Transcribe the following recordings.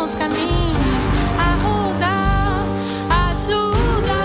meus caminhos a rodar, ajudar.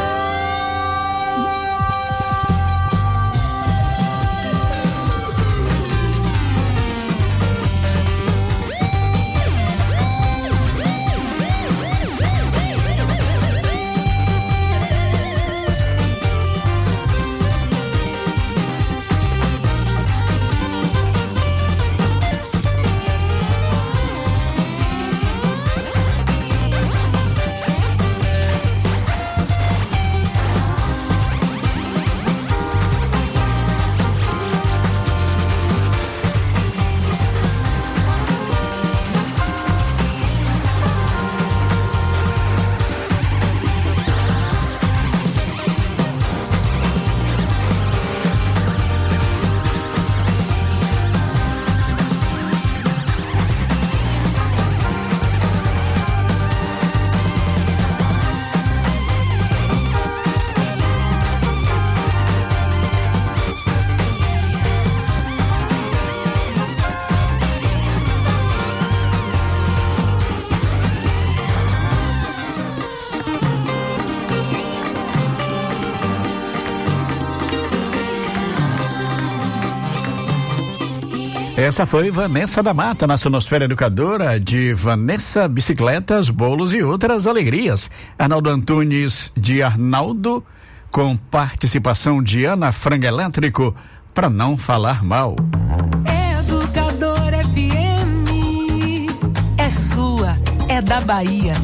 Essa foi Vanessa da Mata, na Sonosfera Educadora, de Vanessa Bicicletas, Bolos e Outras Alegrias. Arnaldo Antunes, de Arnaldo, com participação de Ana Frango Elétrico, para não falar mal. Educadora FM é sua, é da Bahia.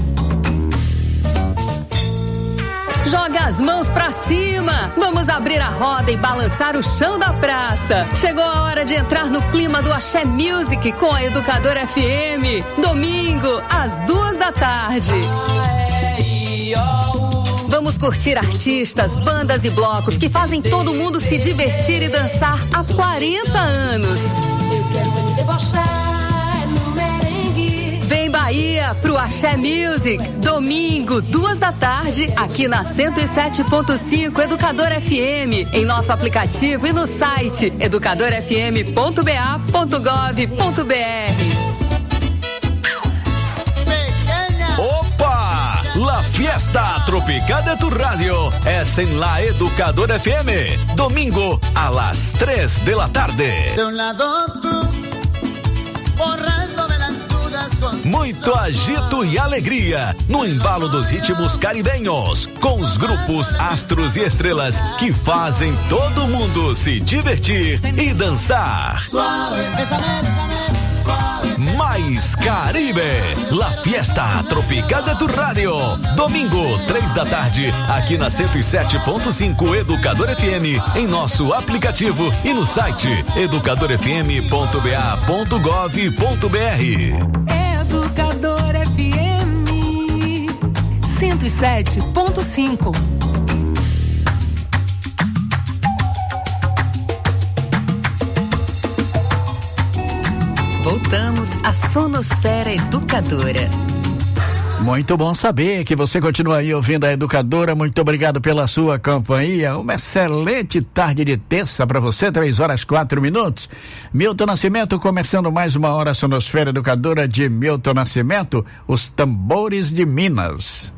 Joga as mãos pra cima, vamos abrir a roda e balançar o chão da praça. Chegou a hora de entrar no clima do Axé Music com a Educadora FM. Domingo, às 14h. Vamos curtir artistas, bandas e blocos que fazem todo mundo se divertir e dançar há 40 anos. Eu quero me debochar no merengue. Vem Bahia pro Axé Music, domingo, 14h, aqui na 107.5 Educadora FM, em nosso aplicativo e no site educadorafm.ba.gov.br. Opa! La Fiesta Tropical de tu Radio es en la Educadora FM, domingo a las 3 de la tarde. De un lado tú, borrando de las dudas con Muito agito e alegria no embalo dos ritmos caribenhos, com os grupos Astros e Estrelas que fazem todo mundo se divertir e dançar. suave, bésame, bésame, suave. Mais Caribe, La Fiesta Tropical de tu Radio, domingo, 3 da tarde, aqui na 107.5 Educador FM, em nosso aplicativo e no site educadorfm.ba.gov.br. Educadora FM 107.5. Voltamos à Sonosfera Educadora. Muito bom saber que você continua aí ouvindo a Educadora. Muito obrigado pela sua companhia. Uma excelente tarde de terça para você, 3h04. Milton Nascimento começando mais uma hora Sonosfera Educadora de Milton Nascimento, os tambores de Minas.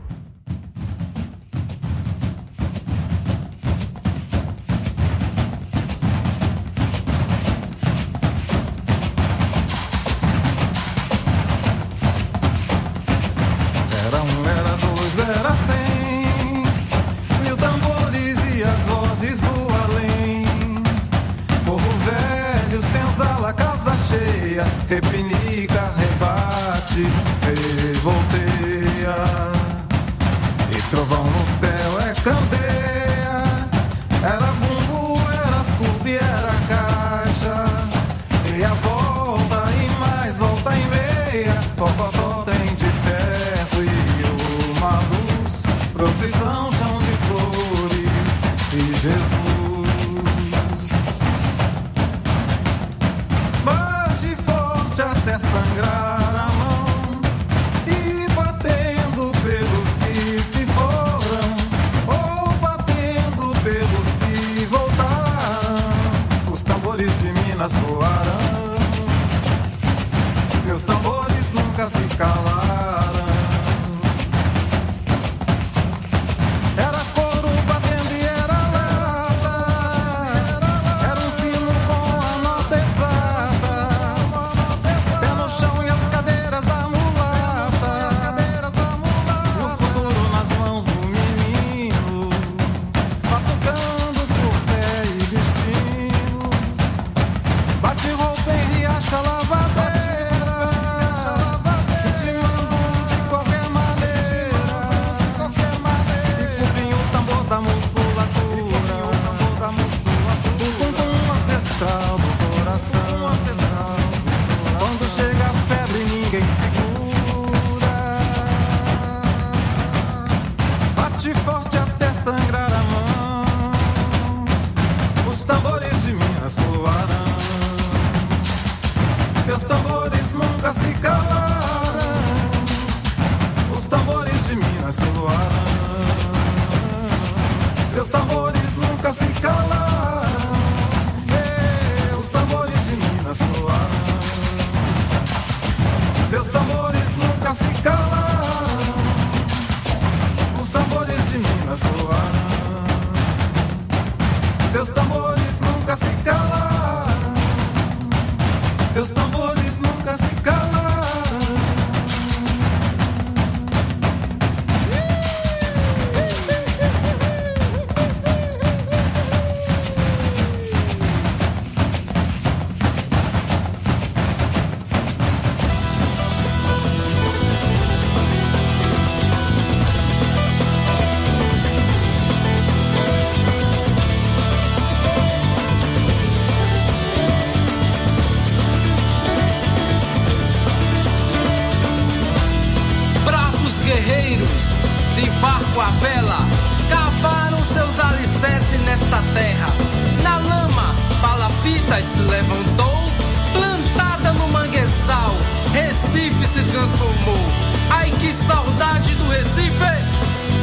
Era dois, era 100, 1000 tambores e as vozes do além. Morro velho, senzala, casa cheia, repinica, rebate, revolteia. E trovão no céu é candeia, era bumbo, era surdo e era caixa. E a volta e mais volta e meia, pocotó tem de perto e uma luz, procissão, chão de flores e Jesus. Bate forte até sangrar a mão e batendo pelos que se foram ou batendo pelos que voltaram. Os tambores de Minas soarão, seus tambores nunca se calaram. nunca se calarão, os tambores de Minas soarão, seus tambores nunca se calarão, os tambores de Minas soarão, seus tambores nunca se calarão, os tambores de Minas soarão, seus tambores nunca se calarão, seus tambores nunca se calarão. barco à vela, cavaram seus alicerces nesta terra. Na lama, palafitas se levantou, plantada no manguezal, Recife se transformou. Ai, que saudade do Recife!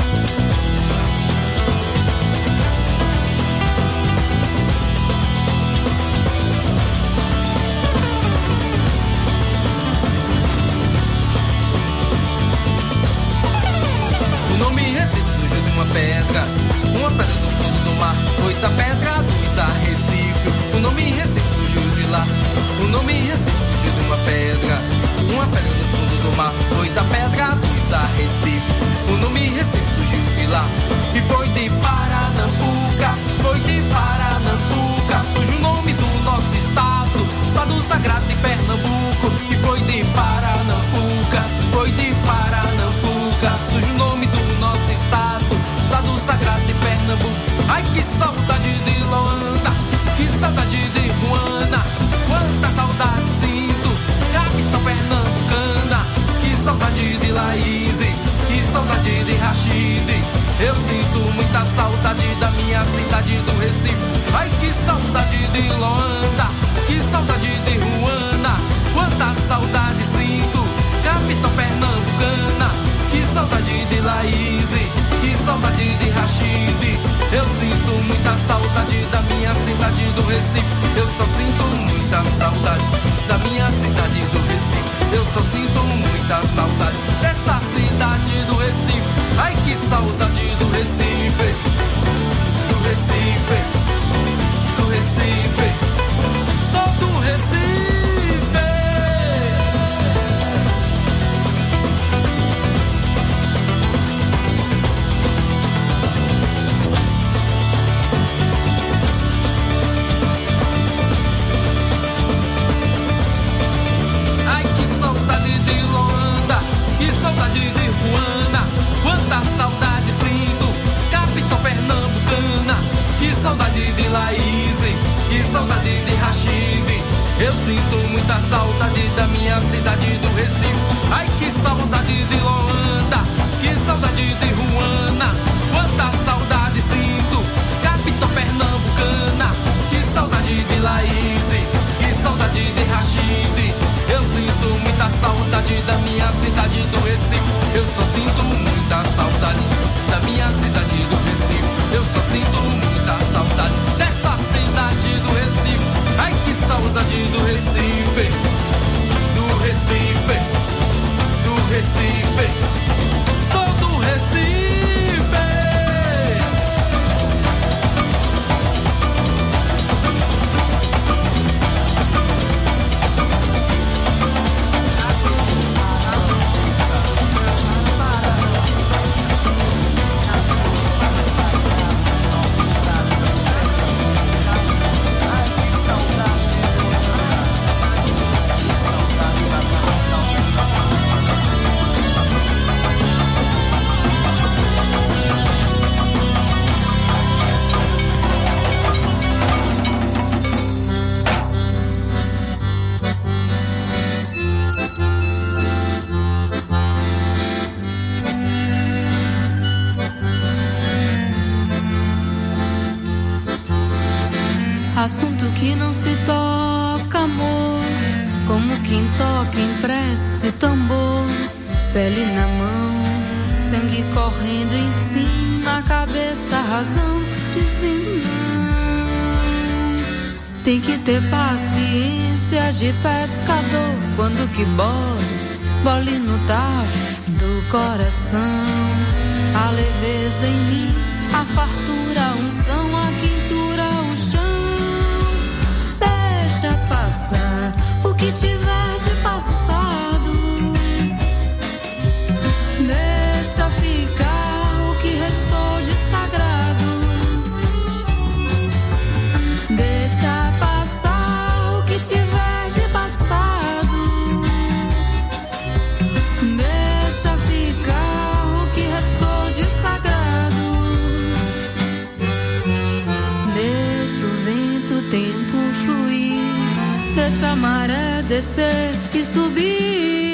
Uma pedra do fundo do mar, oita pedra dos Arrecife. O nome Recife surgiu de lá. O nome Recife surgiu de uma pedra do fundo do mar, oita pedra dos Arrecife. O nome Recife surgiu de lá. E foi de Paranambuca, foi de Paranambuca. Surgiu o nome do nosso estado, estado sagrado de Pernambuco. E foi de Paranambuca, foi de Paranambuca. Surgiu o nome do nosso estado, estado sagrado de Pernambuco. Ai, que saudade de Luanda, que saudade de Ruana, quanta saudade sinto, capital pernambucana. Que saudade de Laís, que saudade de Rachid. Eu sinto muita saudade da minha cidade do Recife. Ai, que saudade de Luanda, que saudade de Ruana, quanta saudade sinto, capital pernambucana. Que saudade de Laís, que saudade de Rachid. Eu sinto muita saudade da minha cidade do Recife. Eu só sinto muita saudade da minha cidade do Recife. Eu só sinto muita saudade dessa cidade do Recife. Ai, que saudade do Recife, do Recife, do Recife. Sou do Recife. Saudade de Ruana, quanta saudade sinto, capital pernambucana. Que saudade de Laís, que saudade de Rachid. Eu sinto muita saudade da minha cidade do Recife. Ai, que saudade de Luanda, que saudade de Ruana, quanta saudade sinto, capital pernambucana. Que saudade de Laís, que saudade de Rachid. Eu sinto muita saudade da minha cidade do Recife. Eu só sinto muita saudade da minha cidade do Recife. Eu só sinto muita saudade dessa cidade do Recife. Ai, que saudade do Recife, do Recife, do Recife. Sou do Recife. Assunto que não se toca, amor, como quem toca em prece, tambor, pele na mão, sangue correndo em cima, a cabeça, a razão, dizendo não. Tem que ter paciência de pescador, quando que bole no tacho do coração. A leveza em mim, a fartura, a unção, a quintura, o chão. Deixa passar o que tiver de passado. Deixa ficar o que restou de sagrado. Deixa passar o que tiver de passado. Deixa ficar o que restou de sagrado. Deixa o vento, o tempo fluir. Deixa a maré descer e subir.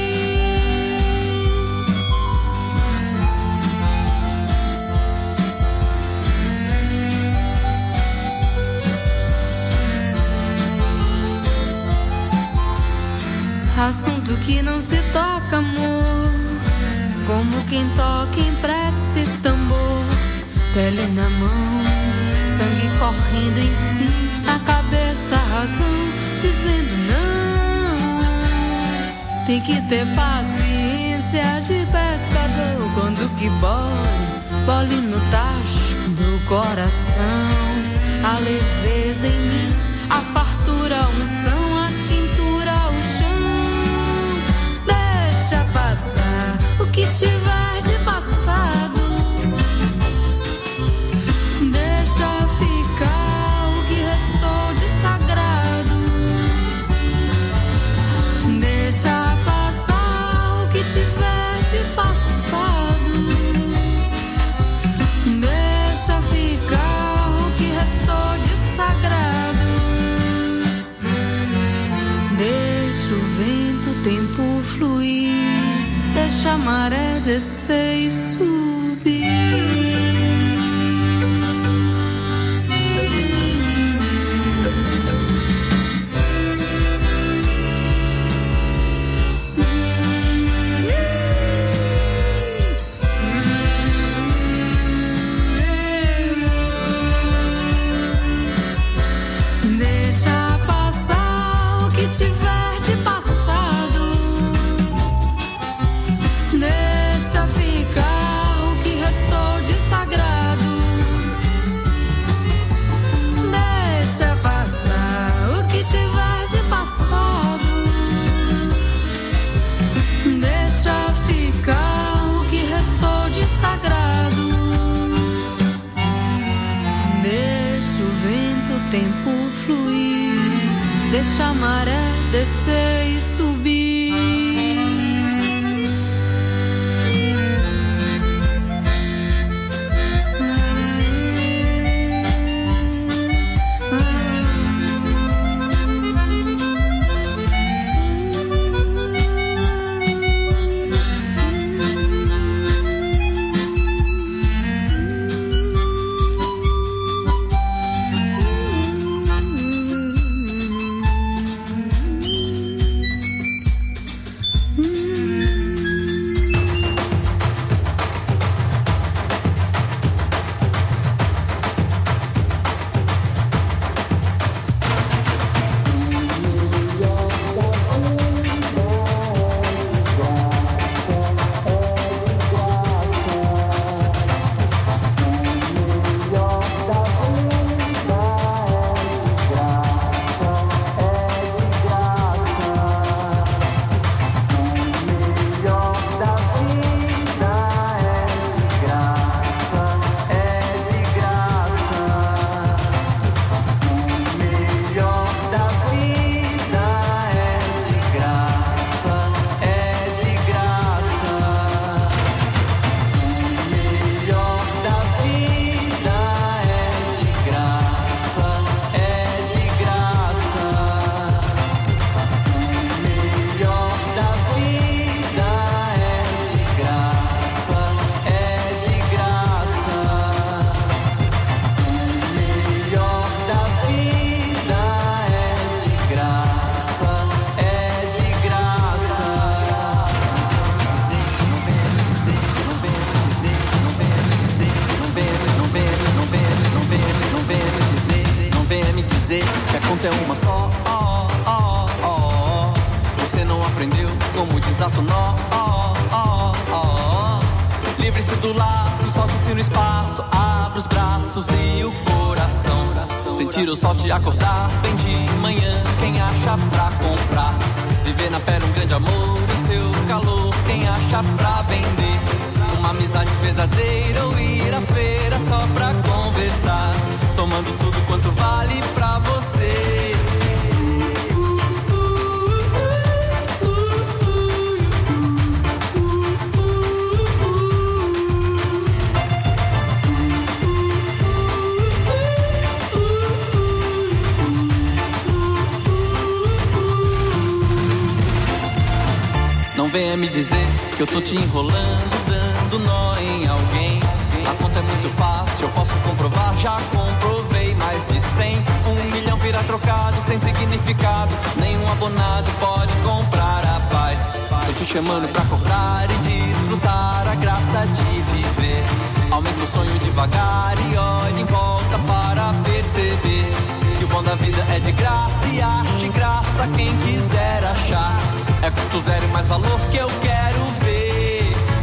Assunto que não se toca, amor, como quem toca em prece, tambor, pele na mão, sangue correndo em si, a cabeça, a razão, dizendo não. Tem que ter paciência de pescador, quando que bole no tacho do coração. A leveza em mim, a fartura, a unção, a quintura, o chão. Deixa passar o que tiver de passado. Deixa ficar o que restou de sagrado. Deixa passar o que tiver de passado. Deixa ficar o que restou de sagrado. Deixa o vento, o tempo fluir. Deixa a maré descer e subir. Deixa passar o que tiver de passado. Deixa ficar o que restou de sagrado. Deixa passar o que tiver de passado. Deixa ficar o que restou de sagrado. Deixa o vento, o tempo fluir. Deixa a maré descer e subir. aprendeu como desata o nó. Livre-se do laço, solte-se no espaço, abra os braços e o coração. Sentir o sol te acordar bem de manhã, quem acha pra comprar? Viver na pele um grande amor, o seu calor, quem acha pra vender? Uma amizade verdadeira ou ir à feira só pra conversar, somando tudo quanto vale pra você. Não venha me dizer que eu tô te enrolando, dando nó em alguém. A conta é muito fácil, eu posso comprovar, já comprovei. Mais de 100, 1 milhão vira trocado, sem significado. Nenhum abonado pode comprar a paz. Tô te chamando pra acordar e desfrutar a graça de viver. Aumenta o sonho devagar e olhe em volta para perceber que o bom da vida é de graça e arte graça quem quiser achar. É custo zero e mais valor que eu quero ver.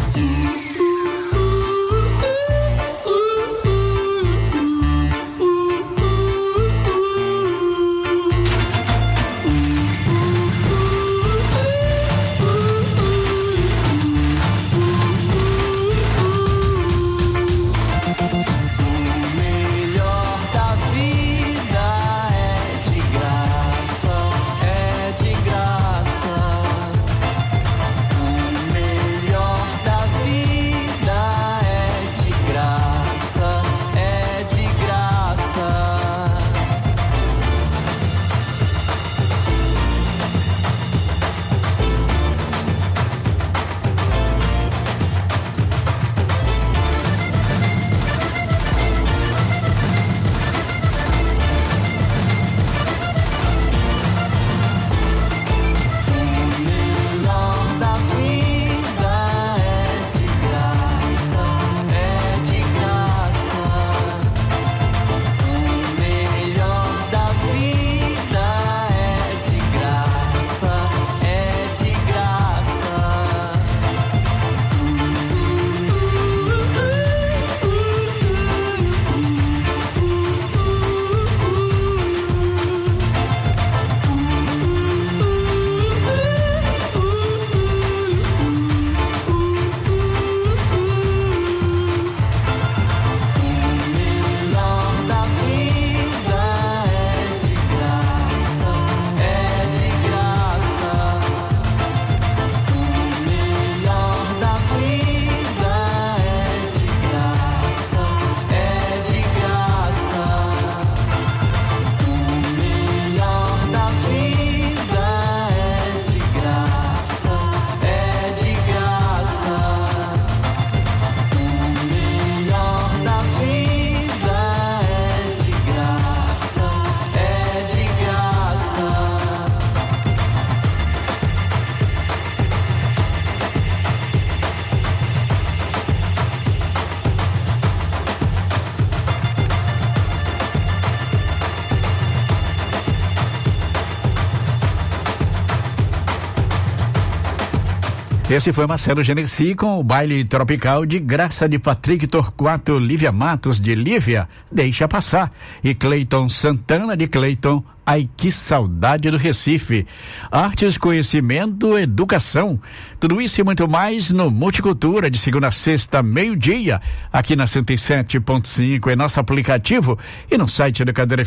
Esse foi Marcelo Genesi com o baile tropical de graça de Patrick Torquato, Lívia Matos de Lívia, Deixa Passar, e Cleiton Santana de Cleiton, Ai Que Saudade do Recife. Artes, conhecimento, educação, tudo isso e muito mais no Multicultura, de segunda a sexta, meio-dia, aqui na 107.5, em nosso aplicativo e no site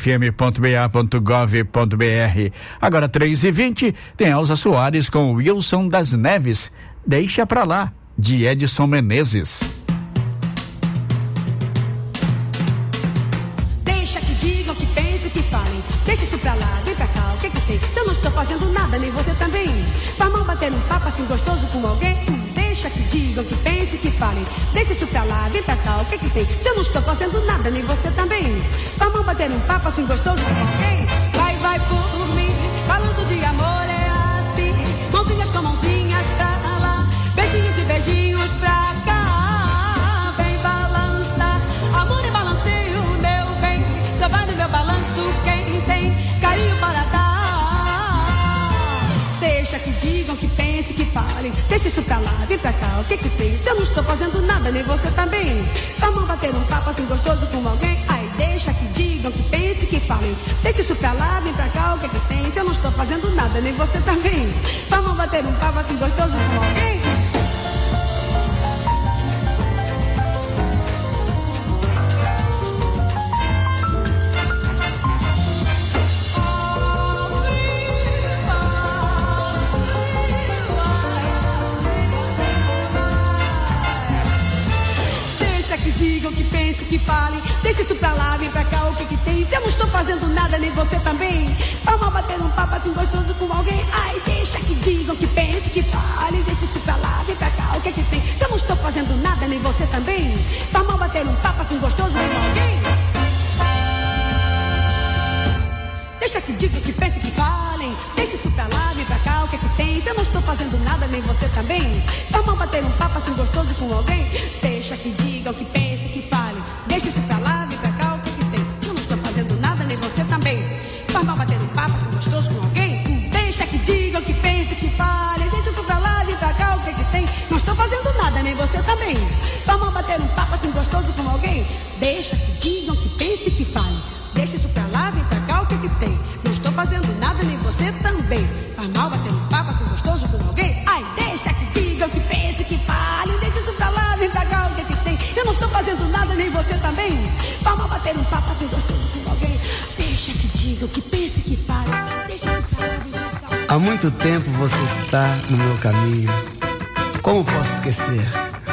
educadorfm.ba.gov.br. Agora 3h20, tem Elza Soares com Wilson das Neves, Deixa Pra Lá, de Edson Menezes. Deixa que digam, que pensem, que falem. Deixa isso pra lá, vem pra cá, o que que tem? Se eu não estou fazendo nada, nem você também. Faz mal bater um papo assim gostoso com alguém. Deixa que digam, que pensem, que falem. Deixa isso pra lá, vem pra cá, o que que tem? Se eu não estou fazendo nada, nem você também. Faz mal bater um papo assim gostoso com alguém. Vai, vai por mim, falando de amor é assim. Mãozinhas com mãozinhas pra lá, beijinhos e beijinhos pra cá. Vem balançar, amor e balanceio, meu bem. Só vai no meu balanço quem tem carinho para dar. Deixa que digam, que pensem, pense, que fale. Deixa isso pra lá, vem pra cá, o que que tem? Se eu não estou fazendo nada, nem você também. Vamos bater um papo assim gostoso com alguém? Ai, deixa que digam, que pense, que falem. Deixa isso pra lá, vem pra cá, o que que tem? Se eu não estou fazendo nada, nem você também. Vamos bater um papo assim gostoso com alguém? Que digam, que pensem, que falem. Deixa isso pra lá, vem pra cá, o que que tem? Se eu não estou fazendo nada, nem você também. Vamos bater um papo assim gostoso com alguém? Ai, deixa que digam, que pensem, que falem. Deixa isso pra lá, vem pra cá, o que que tem? Se eu não estou fazendo nada, nem você também. Vamos bater um papo assim gostoso com alguém? Deixa que digam, que pensem, que falem. Deixa isso pra lá, vem pra cá, o que que tem? Se eu não estou fazendo nada, nem você também. Vamos bater um papo assim gostoso com alguém? Deixa que digam, que pensem, que falem. Deixa isso pra lá, vem pra cá, o que que tem? Se eu não estou fazendo nada, nem você também. Vamos bater um papo assim gostoso com alguém? Deixa que digam, que pensem, que falem. Deixa isso pra lá, vem pra cá, o que que tem? Não estou fazendo nada, nem você também. Vamos bater um papo assim gostoso com alguém? Deixa que digam, que pensem, que falem. Deixa isso pra lá, vem pra cá, o que que tem? Não estou fazendo nada, nem você também. Faz mal bater um papo assim gostoso com alguém? Ai, deixa que digam, que pensem, que falem. Deixa isso pra lá, vem pra cá, o que que tem? Eu não estou fazendo nada, nem você também. Vamos bater um papo assim gostoso com alguém? Deixa que digam, que pensem, que falem. Deixa isso pra lá, vem pra cá. Há muito tempo você está no meu caminho. Como posso esquecer?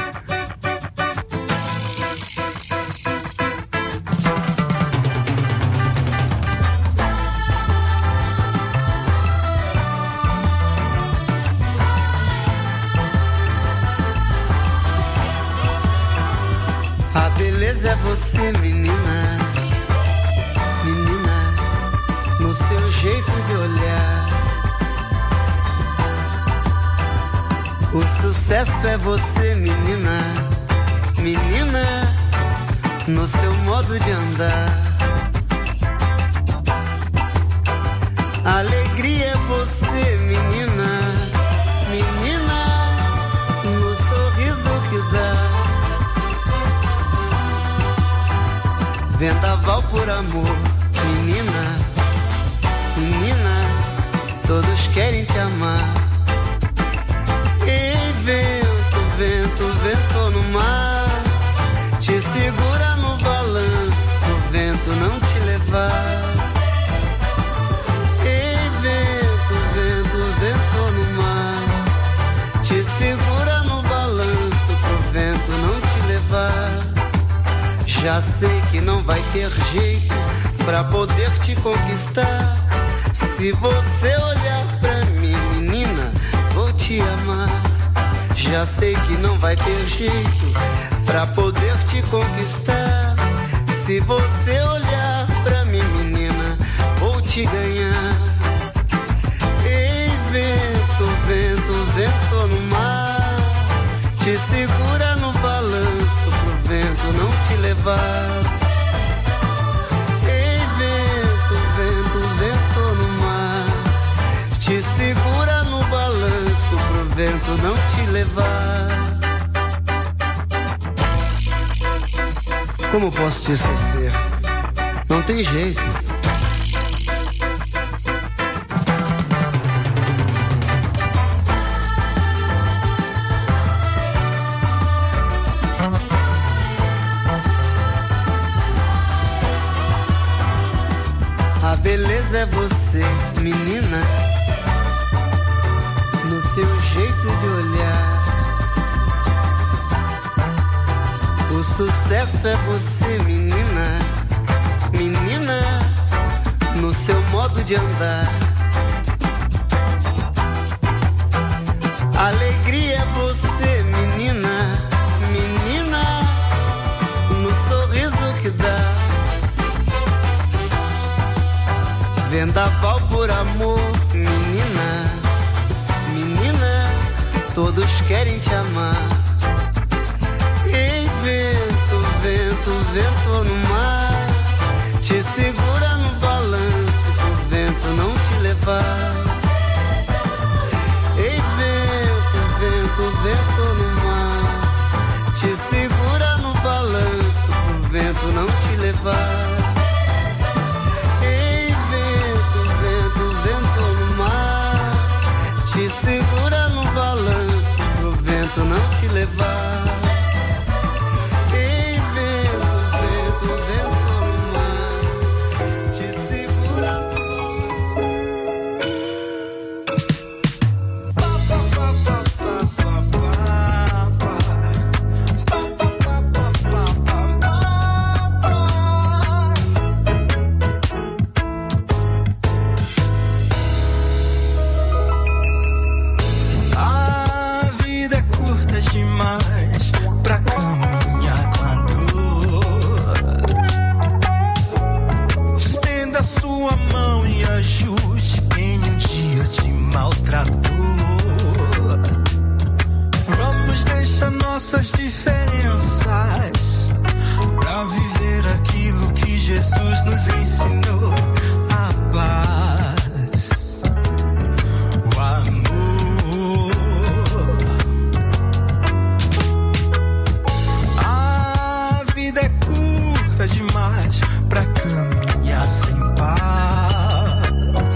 É você, menina, menina, no seu jeito de olhar. O sucesso é você, menina, menina, no seu modo de andar. A alegria é você, menina, menina, no sorriso que dá. Vendaval por amor, menina, menina, todos querem te amar. Ei, vento, vento, vento no mar, te segura no balanço, o vento não te levar. Ei, vento, vento, vento no mar, te segura no balanço, pro vento não te levar. Já sei que não vai ter jeito pra poder te conquistar. Se você olhar pra mim, menina, vou te amar. Já sei que não vai ter jeito pra poder te conquistar. Se você olhar pra mim, menina, vou te ganhar. Ei, vento, vento, vento no mar, te segura no balanço pro vento não te levar. Ei, vento, vento, vento no mar, te segura no balanço pro vento não te levar. Como posso te esquecer? Não tem jeito. A beleza é você, menina, no seu jeito de olhar. O sucesso é você, menina, menina, no seu modo de andar. A alegria é você, menina, menina, no sorriso que dá. Vendaval por amor, menina, menina, todos querem te amar. Ei, vento, vento, vento no mar, te segura no balanço pro vento não te levar. Ei, vento, levar. Ei, vento, vento, vento no mar, te segura no balanço pro vento não te levar. Ei, vento, vento, vento no mar, te segura no nossas diferenças pra viver aquilo que Jesus nos ensinou: a paz, o amor. A vida é curta demais pra caminhar sem paz.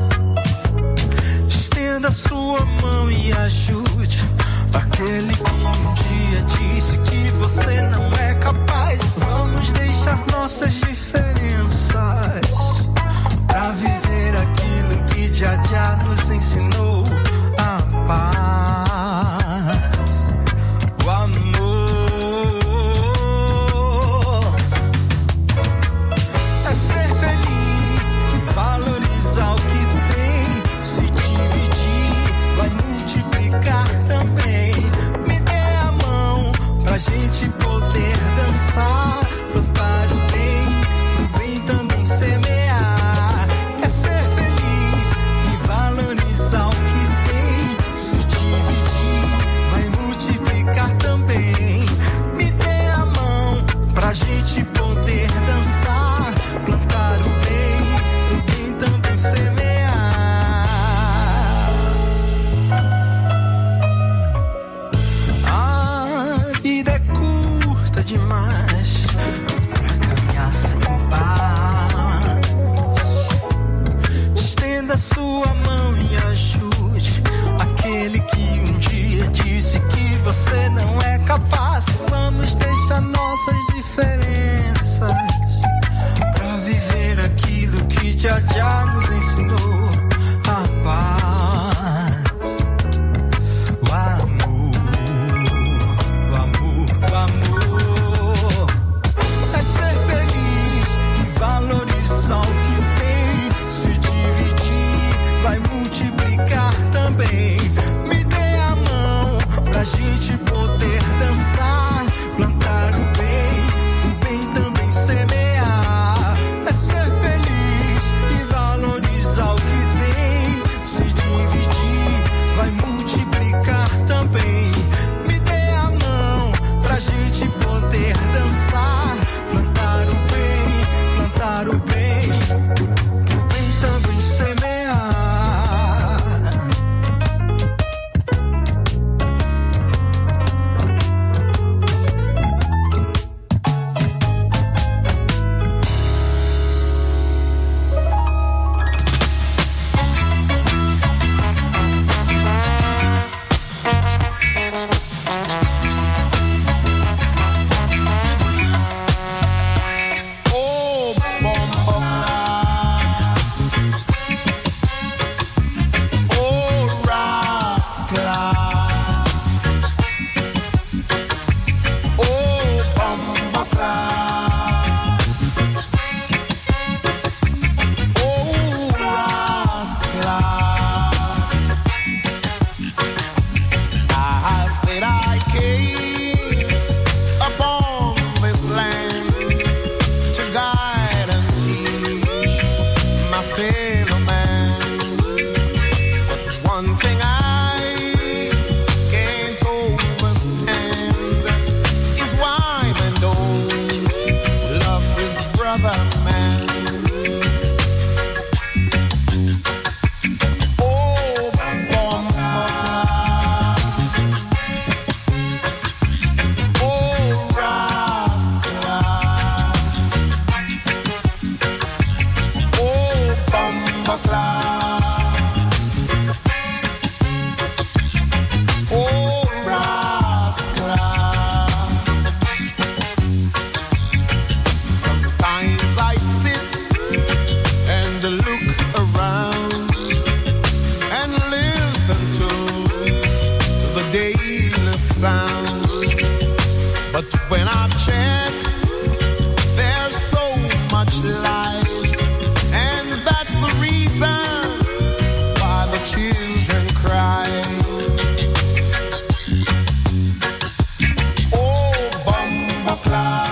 Estenda sua mão e ajude aquele que um dia disse que você não é capaz. Vamos deixar nossas diferenças pra viver aquilo que já nos ensinou: a paz, o amor. É ser feliz e valorizar o que tem. Se dividir, vai multiplicar também. Pra gente poder dançar, plantar o bem também semear. É ser feliz e valorizar o que tem. Se dividir, vai multiplicar também. Me dê a mão pra gente poder dançar, plantar o bem também semear. Demais pra caminhar sem paz. Estenda sua mão e ajude aquele que um dia disse que você não é capaz. Vamos deixar nossas diferenças pra viver aquilo que já nos ensinou: a paz, o amor, o amor, o amor. Valorizar o que tem, se dividir, vai multiplicar também. Me dê a mão pra gente poder dançar, sound. But when I check, there's so much lies, and that's the reason why the children cry. Oh, Bumbleclaw.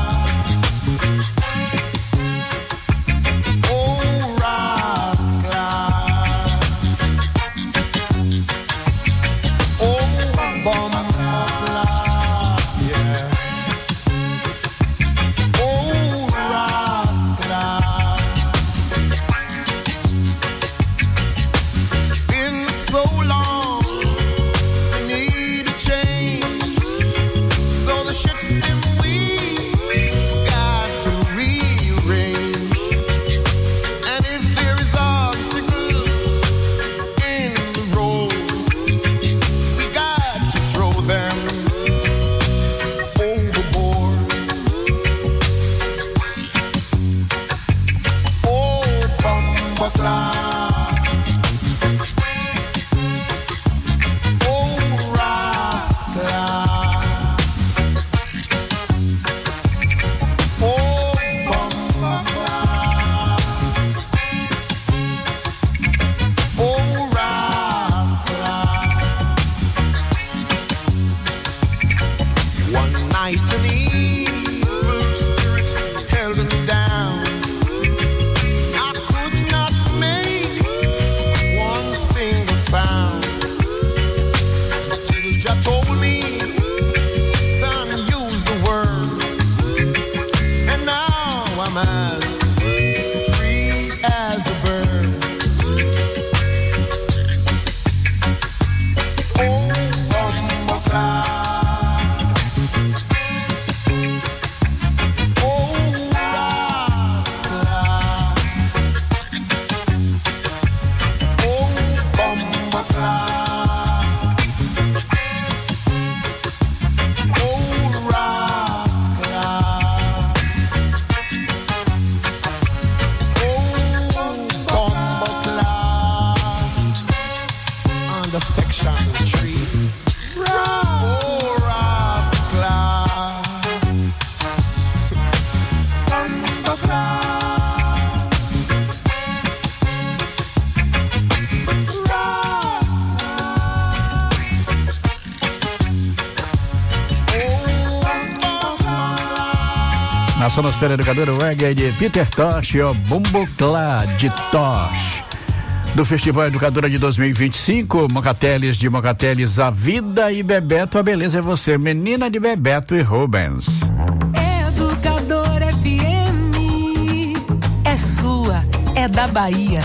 Na Sonosfera Educadora, o reggae de Peter Tosh e o Bumbleclaw de Tosh. Do Festival Educadora de 2025, Mocateles de Mocateles, a vida, e Bebeto, a beleza é você, menina de Bebeto e Rubens. Educadora FM, é sua, é da Bahia.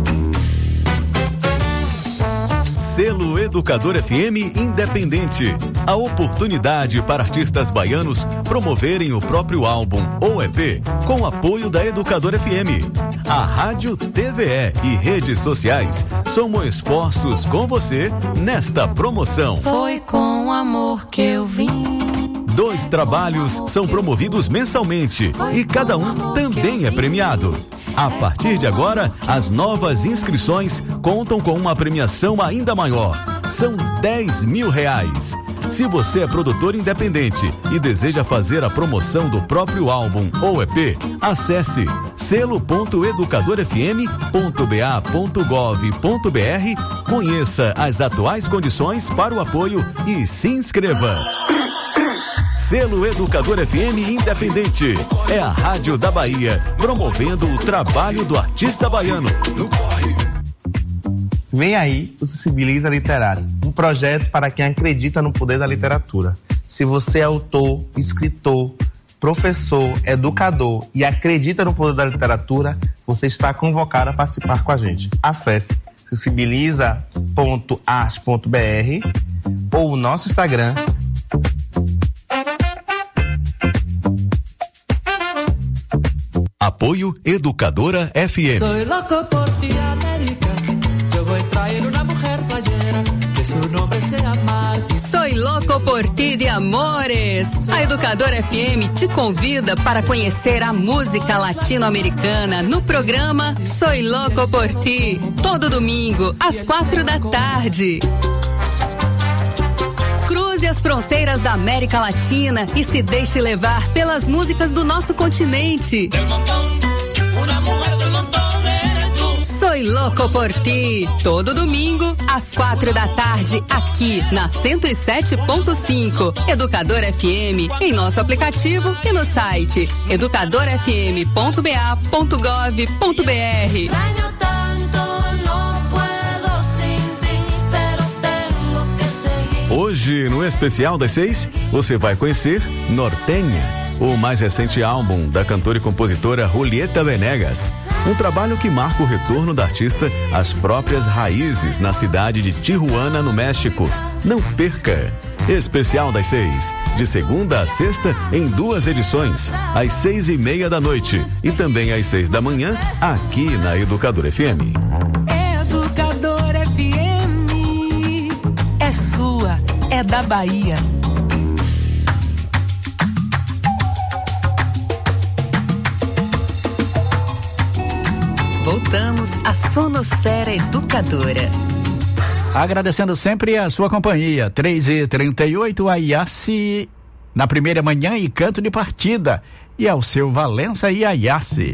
Selo Educador FM Independente. A oportunidade para artistas baianos promoverem o próprio álbum ou EP com apoio da Educador FM. A Rádio, TVE e redes sociais somam esforços com você nesta promoção. Foi com amor que eu vim. 2 trabalhos são promovidos mensalmente e cada um também é premiado. A partir de agora, as novas inscrições contam com uma premiação ainda maior. São R$10.000. Se você é produtor independente e deseja fazer a promoção do próprio álbum ou EP, acesse selo.educadorfm.ba.gov.br, conheça as atuais condições para o apoio e se inscreva. Selo Educador FM Independente. É a Rádio da Bahia, promovendo o trabalho do artista baiano. Vem aí o Sensibiliza Literário, um projeto para quem acredita no poder da literatura. Se você é autor, escritor, professor, educador e acredita no poder da literatura, você está convocado a participar com a gente. Acesse sensibiliza.arte.br ou o nosso Instagram. Apoio Educadora FM. Soy loco por ti, América. Yo voy a traer una mujer playera que su nombre sea Martín. Soy louco por ti de amores. A Educadora FM te convida para conhecer a música latino-americana no programa Soy louco por ti, todo domingo às 4 da tarde. Cruze Cruze as fronteiras da América Latina e se deixe levar pelas músicas do nosso continente. Soy Louco por Ti, todo domingo, às 4h, aqui na 107.5. Educador FM, em nosso aplicativo e no site educadorfm.ba.gov.br. Hoje, no Especial das 6, você vai conhecer Nortenha, o mais recente álbum da cantora e compositora Julieta Venegas. Um trabalho que marca o retorno da artista às próprias raízes na cidade de Tijuana, no México. Não perca! Especial das 6, de segunda a sexta, em 2 edições, às 6:30 da noite e também às 6 da manhã, aqui na Educador FM. Educador FM, é sua, é da Bahia. Voltamos à Sonosfera Educadora. Agradecendo sempre a sua companhia. 3h38, a Yassi na primeira manhã e canto de partida. E ao seu Valença e a Yassi.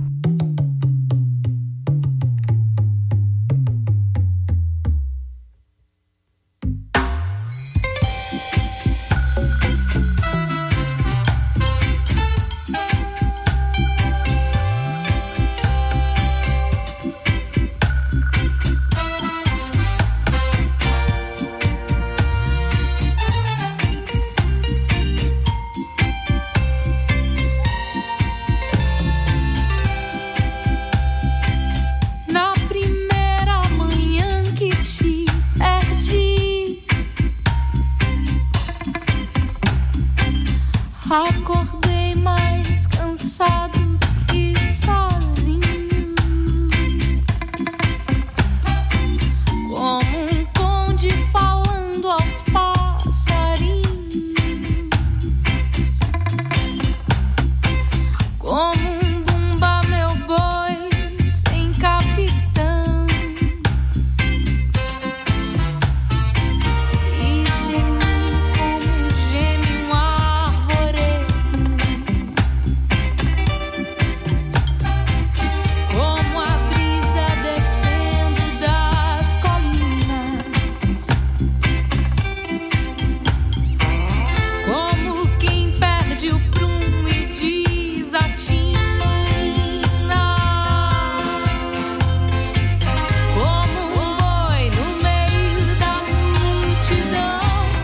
Acordei mais cansado e sozinho, como um conde falando aos passarinhos, como um bumba meu boi sem capitão, e gemi como geme um arvoredo, como a brisa descendo das colinas, como quem perde o prumo e desatina, como um boi no meio da multidão.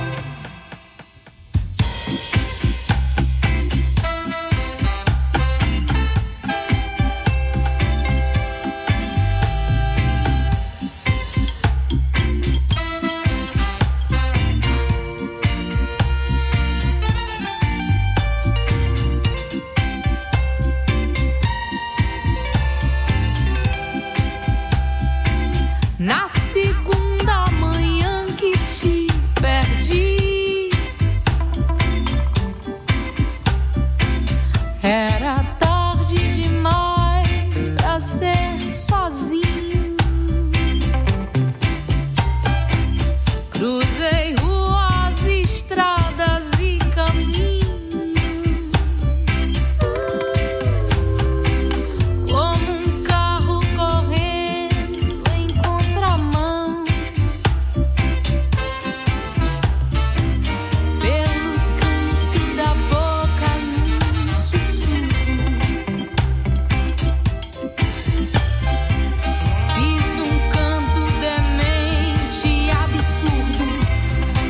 Na segunda manhã que te perdi, era tarde demais pra ser sozinho. Cruzei ruas, estradas e caminhos, como um carro correndo em contramão, pelo canto da boca num sussurro. Fiz um canto demente e absurdo,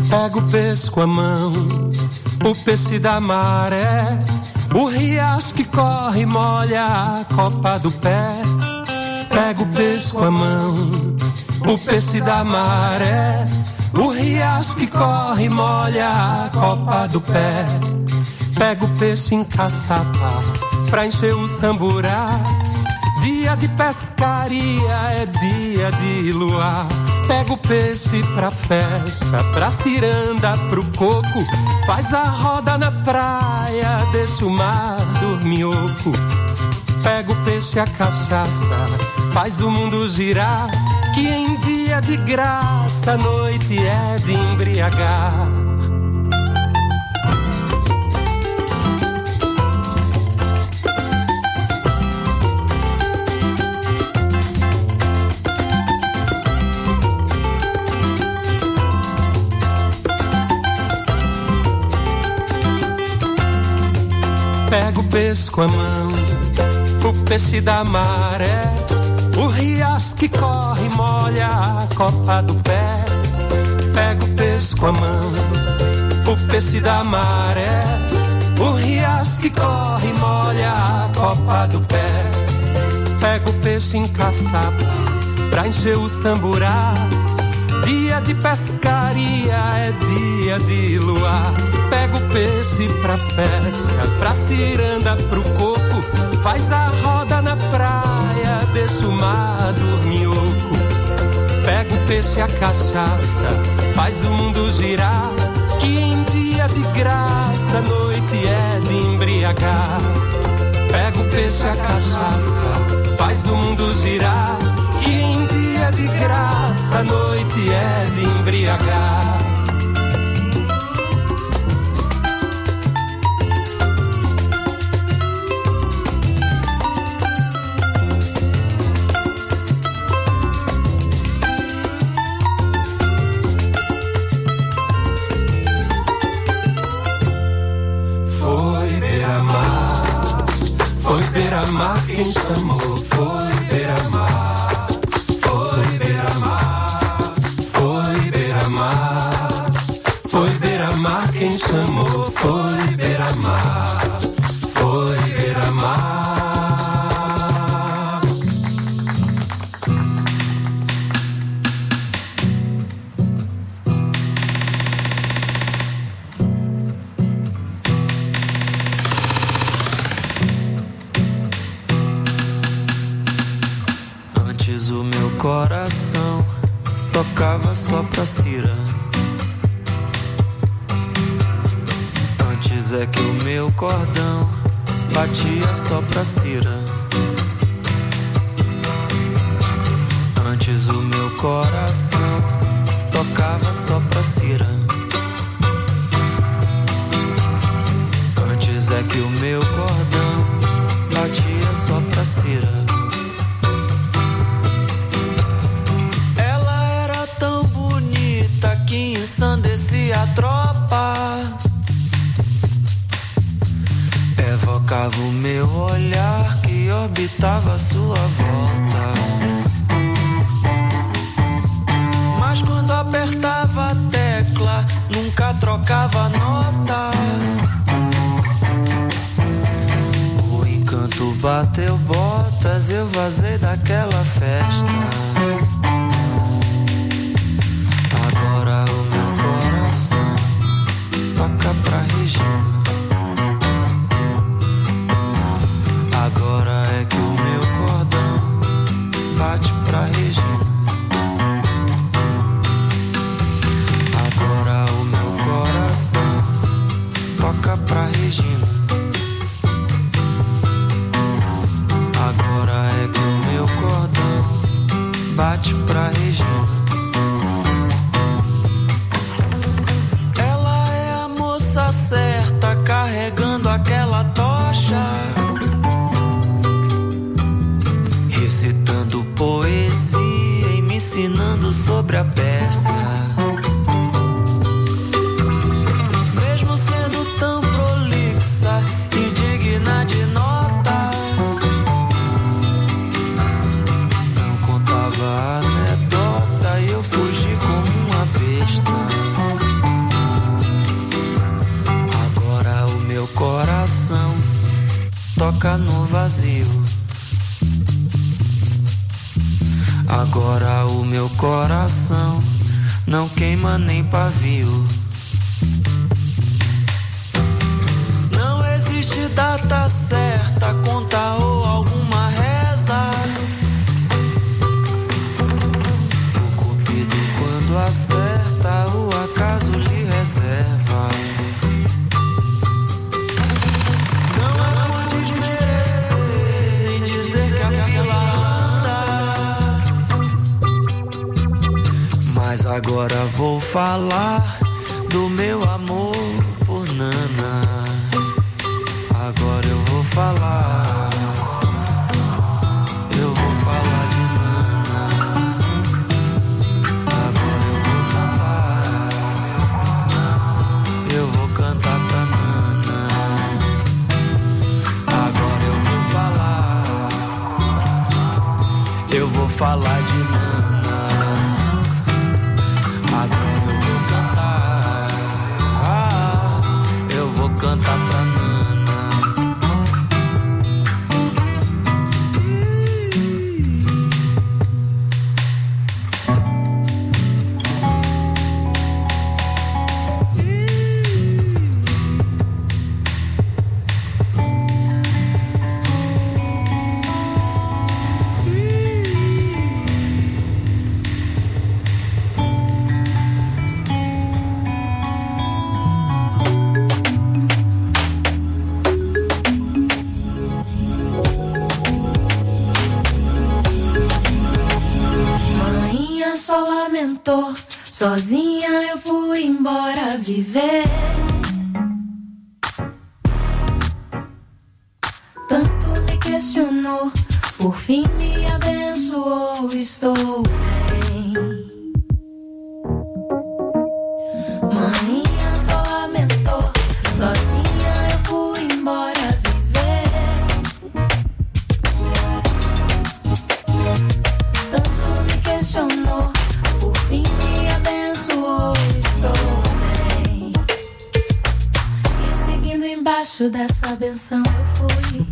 Pega o peixe com a mão, o peixe da maré, o riacho que corre e molha a copa do pé. Pega o peixe com a mão, o peixe da maré, o riacho que corre e molha a copa do pé. Pega o peixe em caçapa pra encher o samburá. Dia de pescaria é dia de luar. Pega o peixe pra festa, pra ciranda, pro coco. Faz a roda na praia, deixa o mar dorminhoco. Pega o peixe e a cachaça, faz o mundo girar. Que em dia de graça, a noite é de embriagar. Pega o peixe com a mão, o peixe da maré, o riacho que corre e molha a copa do pé. Pega o peixe com a mão, o peixe da maré, o riacho que corre e molha a copa do pé. Pega o peixe em caçapa pra encher o samburá. Dia de pescaria é dia de luar. Pega o peixe pra festa, pra ciranda, pro coco. Faz a roda na praia, deixa o mar dorminhoco. Pega o peixe e a cachaça, faz o mundo girar. Que em dia de graça, a noite é de embriagar. Pega o peixe e a cachaça, faz o mundo girar. Que em dia de graça, a noite é de embriagar. Foi beira-mar quem chamou, foi beira-mar. Foi beira-mar, foi beira-mar. Foi beira-mar quem chamou, foi beira-mar. Foi beira-mar. O meu coração tocava só pra Cira. Antes é que o meu cordão batia só pra Cira. Antes o meu coração tocava só pra Cira. Antes é que o meu cordão batia só pra Cira. Que ensandecia a tropa, evocava o meu olhar que orbitava a sua volta. Mas quando apertava a tecla, nunca trocava nota. O encanto bateu botas, eu vazei daquela festa. Agora o meu coração toca pra Regina. Agora é que o meu cordão bate pra Regina. Agora o meu coração toca pra Regina. Agora é que o meu cordão bate pra Regina. Certa, carregando aquela tocha, recitando poesia e me ensinando sobre a peça. Mesmo sendo tão prolixa e digna de nota, não contava anedota e eu fugi como uma besta. vazio. Agora o meu coração não queima nem pavio. Não existe data certa, conta ou alguma reza. O cupido quando acerta, o acaso lhe reserva. Não é por desmerecer, nem dizer que a fila anda. Mas agora vou falar do meu amor por Nana. Agora eu vou falar. Eu vou falar de Nana. Agora eu vou cantar. Eu vou cantar pra Nana. Agora eu vou falar. Eu vou falar de Nana. Agora eu vou cantar. Eu vou cantar pra Nana. Sozinha eu fui embora viver. Tanto me questionou, por fim me abençoou. Estou bem. Maninha só lamentou. Sozinha eu fui embora viver. Tanto me questionou, por fim me abençoou, estou bem. E seguindo embaixo dessa benção eu fui.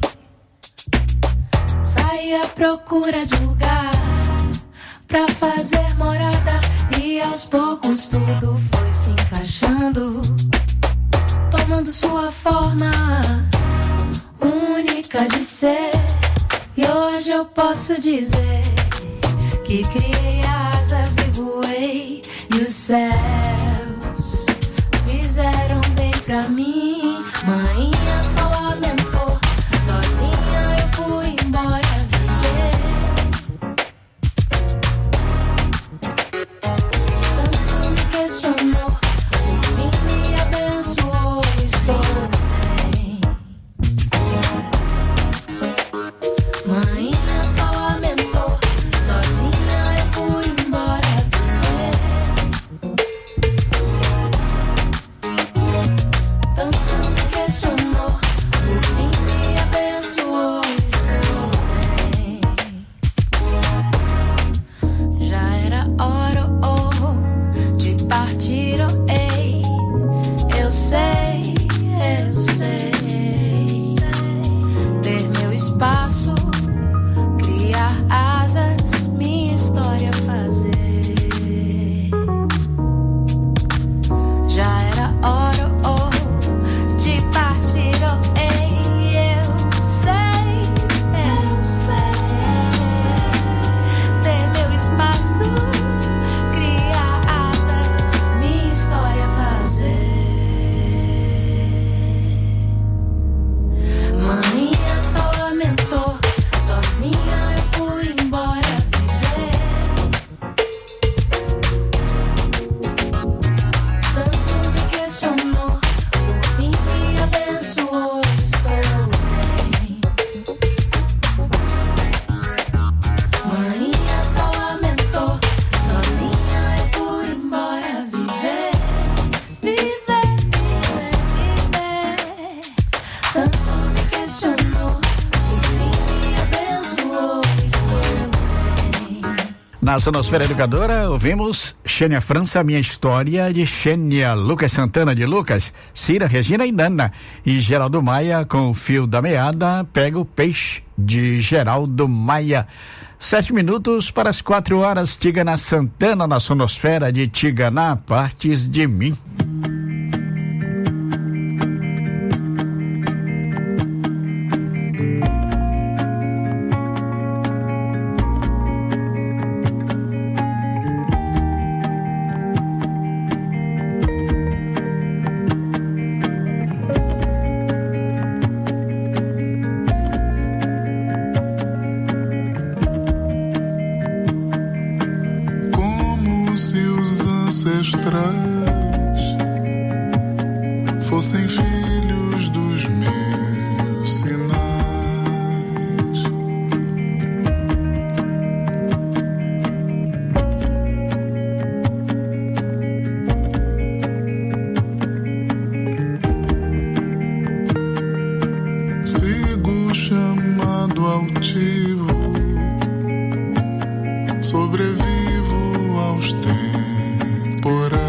Saí à procura de lugar pra fazer morada. E aos poucos tudo foi se encaixando, tomando sua forma única de ser. E hoje eu posso dizer que criei asas e voei, e os céus fizeram bem pra mim. Maninha só lamentou, sozinha eu fui embora viver. Tanto me questionou, por fim me abençoou, estou bem. Maninha só lamentou, sozinha eu fui embora viver. Na Sonosfera Educadora, ouvimos Xênia França, Minha História, de Xênia, Lucas Santana, de Lucas, Cira, Regina e Nana, e Geraldo Maia, com o Fio da Meada, Pega o Peixe, de Geraldo Maia. 7 minutos para as 4 horas, Tigana Santana, na Sonosfera de Tigana, Partes de Mim. Fossem filhos dos meus sinais, sigo chamado altivo, sobrevivo aos temporais.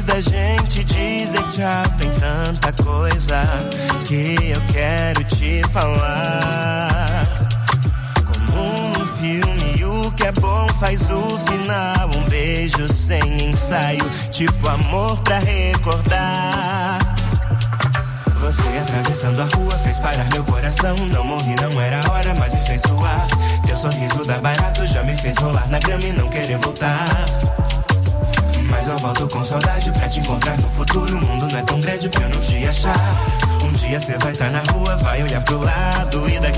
Antes da gente dizer tchau, tem tanta coisa que eu quero te falar. Como num filme, o que é bom faz o final. Um beijo sem ensaio, tipo amor pra recordar. Você atravessando a rua fez parar meu coração. Não morri, não era a hora, mas me fez suar. Teu sorriso dá barato, já me fez rolar na grama e não querer voltar. Mas eu volto com saudade pra te encontrar no futuro. O mundo não é tão grande pra eu não te achar. Um dia cê vai estar na rua, vai olhar pro lado e daqui